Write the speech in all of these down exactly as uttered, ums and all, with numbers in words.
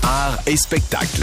art et spectacle.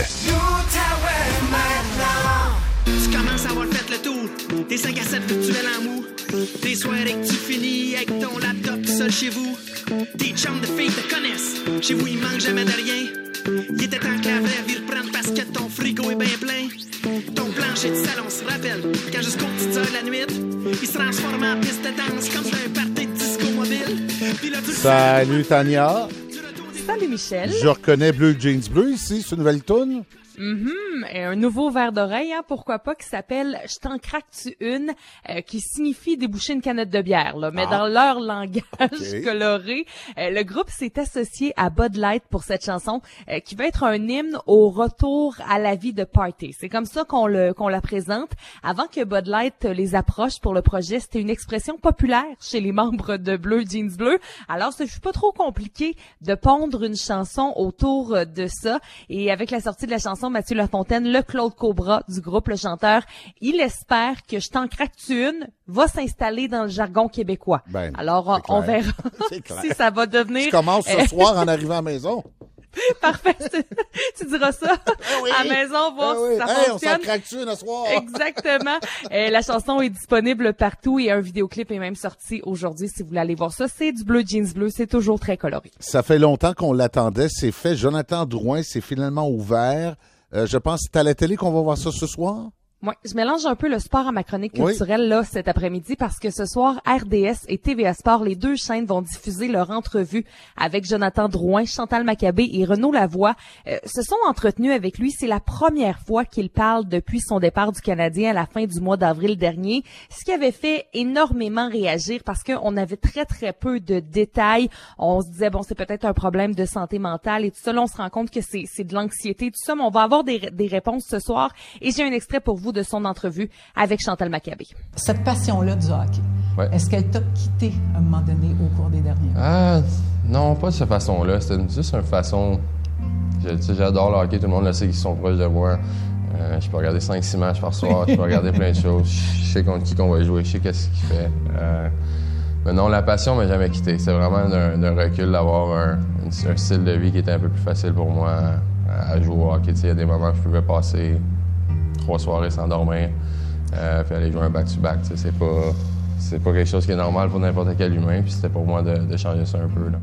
Tu commences à avoir fait le tour des cinq à sept virtuels en mou. Des soirées que tu finis avec ton laptop seul chez vous. Tes chums de filles te connaissent. Chez vous, il manque jamais de rien. Il était temps que la vraie vie reprenne parce que ton frigo est bien plein. Ton plancher de salon se rappelle quand jusqu'aux petites heures de la nuit, il se transforme en piste de danse comme un party de disco mobile. Puis là, tu le Salut Tania. Salut Michel. Je reconnais Bleu Jeans Bleu ici, c'est une nouvelle toune. Mm-hmm. Et un nouveau verre d'oreille, hein, pourquoi pas, qui s'appelle « Je t'en craque-tu une euh, », qui signifie déboucher une canette de bière, là. Mais ah. dans leur langage okay. coloré, euh, le groupe s'est associé à Bud Light pour cette chanson, euh, qui va être un hymne au retour à la vie de party. C'est comme ça qu'on le qu'on la présente. Avant que Bud Light les approche pour le projet, c'était une expression populaire chez les membres de Bleu Jeans Bleu. Alors, ce fut pas trop compliqué de pondre une chanson autour de ça. Et avec la sortie de la chanson, Mathieu Lafontaine, le Claude Cobra du groupe, le chanteur, il espère que Je t'en craque-tu une va s'installer dans le jargon québécois. Ben, alors, on verra si ça va devenir... Tu commences ce soir en arrivant à la maison. Parfait. Tu diras ça eh oui. à la maison, voir eh oui. si ça hey, fonctionne. On s'en craque-tu une ce soir? Exactement. euh, la chanson est disponible partout et un vidéoclip est même sorti aujourd'hui si vous voulez aller voir ça. C'est du Bleu Jeans Bleu, c'est toujours très coloré. Ça fait longtemps qu'on l'attendait, c'est fait. Jonathan Drouin, c'est finalement ouvert. Euh, je pense que c'est à la télé qu'on va voir ça ce soir. Moi, je mélange un peu le sport à ma chronique culturelle oui. là cet après-midi parce que ce soir, R D S et T V A Sport, les deux chaînes vont diffuser leur entrevue avec Jonathan Drouin, Chantal Maccabé et Renaud Lavoie. Euh, se sont entretenus avec lui. C'est la première fois qu'il parle depuis son départ du Canadien à la fin du mois d'avril dernier, ce qui avait fait énormément réagir parce qu'on avait très, très peu de détails. On se disait, bon, c'est peut-être un problème de santé mentale et tout ça. Là, on se rend compte que c'est, c'est de l'anxiété, tout ça, mais on va avoir des, des réponses ce soir. Et j'ai un extrait pour vous de son entrevue avec Chantal Maccabé. Cette passion-là du hockey, ouais. Est-ce qu'elle t'a quitté à un moment donné au cours des derniers mois? Ah, non, pas de cette façon-là. C'était juste une façon... Je, tu sais, j'adore le hockey, tout le monde le sait qu'ils sont proches de moi. Euh, je peux regarder cinq six matchs par soir, je peux regarder plein de choses. Je sais contre qui qu'on va jouer, je sais qu'est-ce qu'il fait. Euh, mais non, la passion m'a jamais quitté. C'est vraiment d'un, d'un recul d'avoir un, un style de vie qui était un peu plus facile pour moi à, à jouer au hockey. Il y a des moments où je pouvais passer trois soirées sans dormir, euh, puis aller jouer un back-to-back. C'est pas, c'est pas quelque chose qui est normal pour n'importe quel humain, puis c'était pour moi de, de changer ça un peu. Là.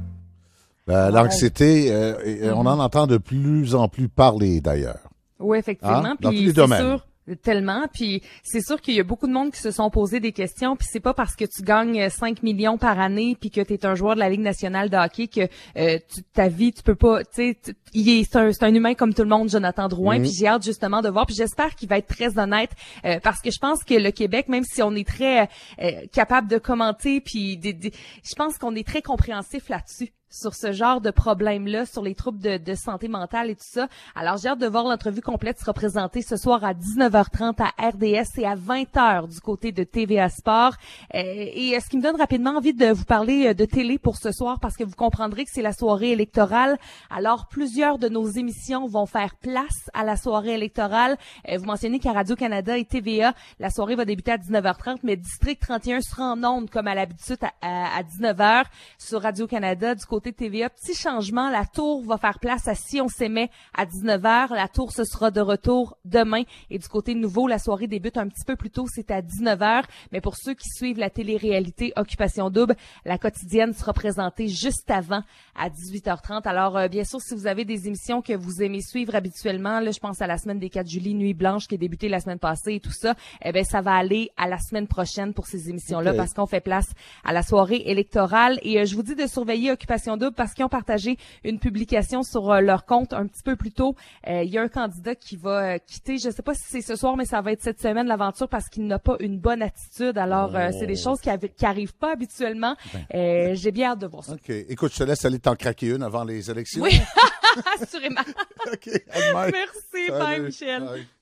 La, l'anxiété, euh, mm-hmm. on en entend de plus en plus parler d'ailleurs. Oui, effectivement. Hein? Dans puis tous les domaines. Sûr, tellement. Puis c'est sûr qu'il y a beaucoup de monde qui se sont posé des questions. Puis c'est pas parce que tu gagnes cinq millions par année puis que tu es un joueur de la Ligue nationale de hockey que euh, tu, ta vie, tu peux pas... tu sais, il est, c'est, un, c'est un humain comme tout le monde, Jonathan Drouin. Mm-hmm. Puis j'ai hâte justement de voir. Puis j'espère qu'il va être très honnête euh, parce que je pense que le Québec, même si on est très euh, capable de commenter, puis de, de, je pense qu'on est très compréhensif là-dessus, sur ce genre de problème-là, sur les troubles de, de santé mentale et tout ça. Alors, j'ai hâte de voir l'entrevue complète sera présentée ce soir à dix-neuf heures trente à R D S et à vingt heures du côté de T V A Sport. Euh, et ce qui me donne rapidement envie de vous parler de télé pour ce soir parce que vous comprendrez que c'est la soirée électorale. Alors, plusieurs de nos émissions vont faire place à la soirée électorale. Euh, vous mentionnez qu'à Radio-Canada et T V A, la soirée va débuter à dix-neuf heures trente, mais District trente et un sera en ondes comme à l'habitude à, à, à dix-neuf heures sur Radio-Canada du côté de T V A. Petit changement, la tour va faire place à Si on s'aimait à dix-neuf heures. La tour, ce sera de retour demain. Et du côté nouveau, la soirée débute un petit peu plus tôt, c'est à dix-neuf heures. Mais pour ceux qui suivent la télé-réalité Occupation Double, la quotidienne sera présentée juste avant à dix-huit heures trente. Alors, euh, bien sûr, si vous avez des émissions que vous aimez suivre habituellement, là, je pense à la semaine des quatre juillet, Nuit Blanche, qui a débuté la semaine passée et tout ça, eh ben, ça va aller à la semaine prochaine pour ces émissions-là okay. parce qu'on fait place à la soirée électorale. Et euh, je vous dis de surveiller Occupation Double parce qu'ils ont partagé une publication sur euh, leur compte un petit peu plus tôt. Euh, il y a un candidat qui va euh, quitter, je sais pas si c'est ce soir, mais ça va être cette semaine l'aventure parce qu'il n'a pas une bonne attitude. Alors, euh, oh. c'est des choses qui, av- qui arrivent pas habituellement. Ben. Euh, j'ai bien hâte de voir ça. OK. Écoute, je te laisse aller t'en craquer une avant les élections. Oui, assurément. OK. Merci. Bye, Michel. Bye.